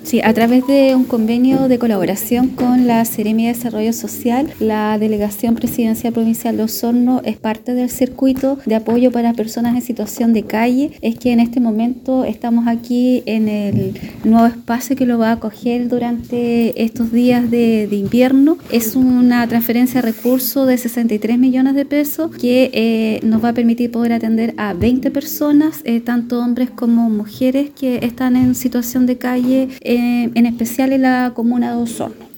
Sí, a través de un convenio de colaboración con la Seremia de Desarrollo Social, la Delegación Presidencial Provincial de Osorno es parte del circuito de apoyo para personas en situación de calle. Es que en este momento estamos aquí en el nuevo espacio que lo va a acoger durante estos días de invierno. Es una transferencia de recursos de 63 millones de pesos que nos va a permitir poder atender a 20 personas, tanto hombres como mujeres que están en situación de calle, en especial en la comuna de Osorno.